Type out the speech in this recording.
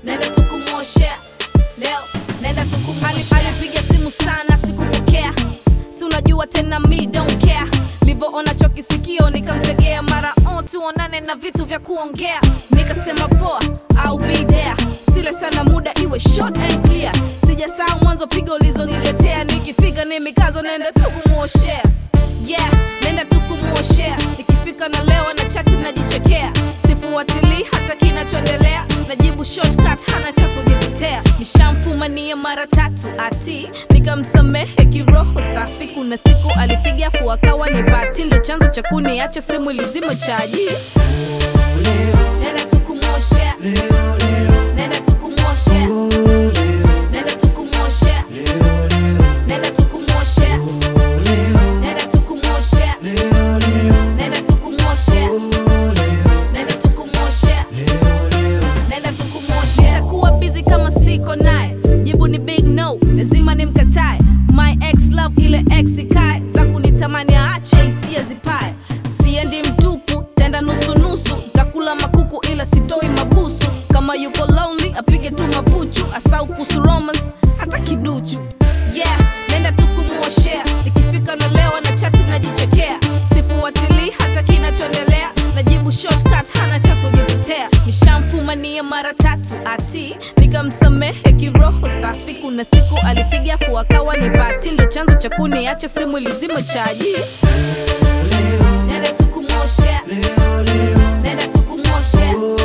nenda tukumuoshea leo, nenda tukumuoshea. Alipiga simu sana sikupokea, si unajua tena me don't care. Livyoona choki sikio nikamtegea, mara tuonane na vitu vya kuongea. Nikasema poa, I'll be there. Sile sana muda iwe short and clear. Sijasahau mwanzo pigo ulizoniletea. Nikifika ni mikazo nenda tukumuoshea. Yeah, nenda tukumuoshea. Nikifika na leo na chati najichekea. Sifuatili hata kinachoendelea. Najibu shortcut hana cha kujitetea. Nishamfumania mara 3 ati nikamsamehe kiroho safi. Kuna siku alipiga afu akawa ni bati, ndo chanzo cha kuniacha simu ilizima chaji. Nenda tukumuoshea, nenda tukumuoshea, nenda tukumuoshea, nenda tukumuoshea, nenda tukumuoshea, nenda tukumuoshea, nenda tukumuoshea, nenda tukumuoshea. Nitakuwa busy kama siko naye, jibu ni big no, lazima nimkatae. My ex love ile ex ikae, za kunitamani aache hisia zipae. Siendi mtupu, tenda nusu nusu, takula makuku ila sitoi mabusu. Kama yuko lonely, apige tu mapuchu, asau kuhusu romance, hata kiduchu. Yeah, nenda tukumuoshea. Nikifika na leo na chati najichekea. Sifuatili hata kinachoendelea. Najibu shortcut hana cha kujitetea. Nishamfumania mara 3 ati nikamsamehe kiroho safi. Kuna siku alipiga afu akawa ni bati, ndo chanzo cha kuniacha simu ilizima chaji. Nenda tukumuoshea, nenda tukumuoshea,